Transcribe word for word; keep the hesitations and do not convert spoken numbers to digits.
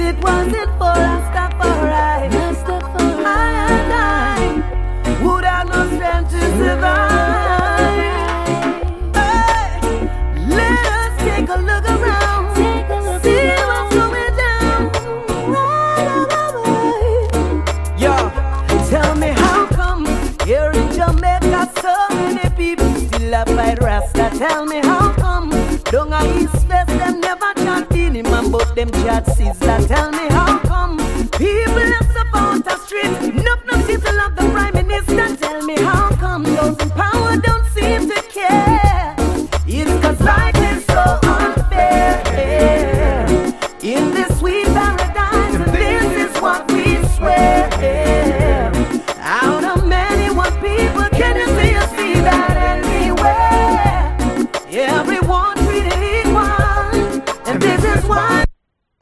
it wasn't for Rastafari, I and I would have no strength to survive. Hey, let us take a look around, see what's going down. Yo, tell me how come here in Jamaica so many people still a fight Rasta? Tell me how come down a East West them never chat Beenie Man but them chat Sizzla? Tell me how come people